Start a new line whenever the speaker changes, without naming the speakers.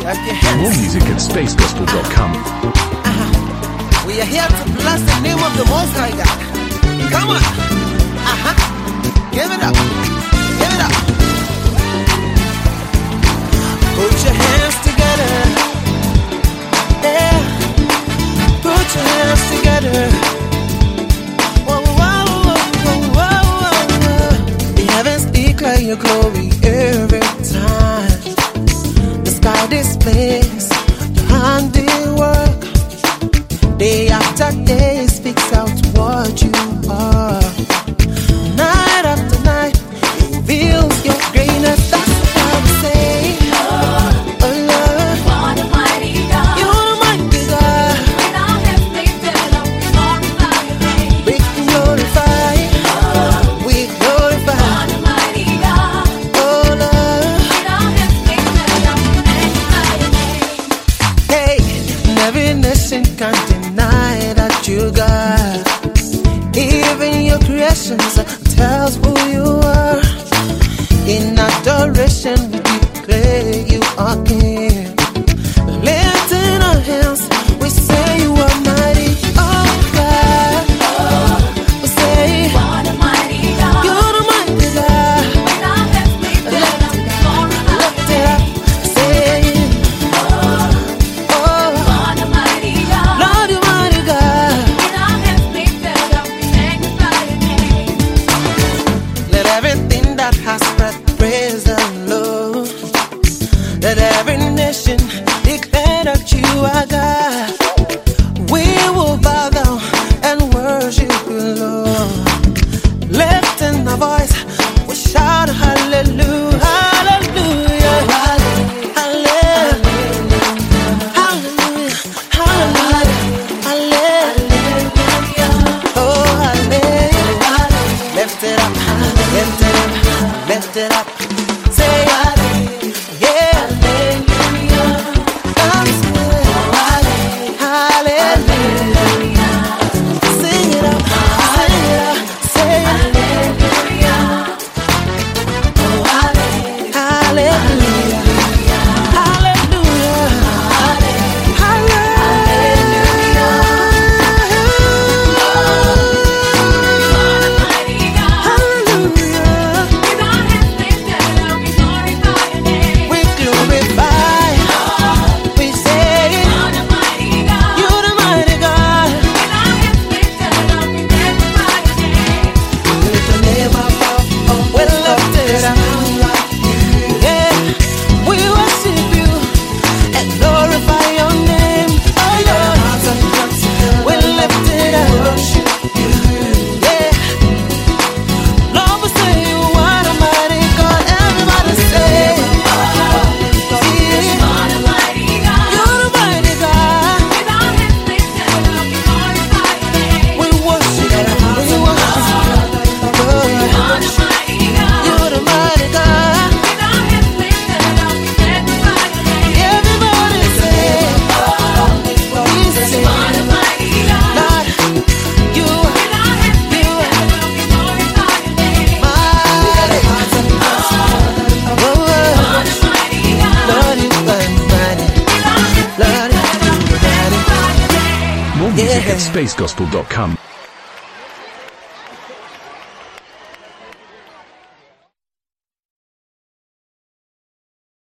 More music at spacegospel.com.
We are here to bless the name of the Most High God. Come on. Give it up. Give it up. Put your hands together. Yeah. Put your hands together. Whoa, whoa, whoa, whoa, whoa. The heavens declare your glory every time. The sky displays your handiwork. Day after day speaks out what you are. Night after night it reveals your greatness. That's what we say. Oh Lord, what a mighty God. You're the mighty God. With our hands lifted up, glorify your name. We glorify. We glorify. What a mighty God. Oh Lord, with our hands lifted up, magnify your name. Hey, every nation can't deny that you got. Even your creations tells who you are. In adoration we declare you are King. Lifting our hands we say you are mighty. Oh God, we say what a mighty God. You're the mighty God. With our hands lifted up, lift it up, say what a mighty God. Lord, you're mighty God. With our hands lifted up, magnify your name. Let everything that has breath praise the Lord. Let every nation declare that you are God. We will bow down and worship you, Lord. Lifting our voice, we shout hallelujah, hallelujah, hallelujah, hallelujah, hallelujah, oh hallelujah. Lift it up, lift it up, lift it up. Say yeah, that's good. Hallelujah. Sing it up, sing it up, say hallelujah. Hallelujah.
More music at spacegospel.com.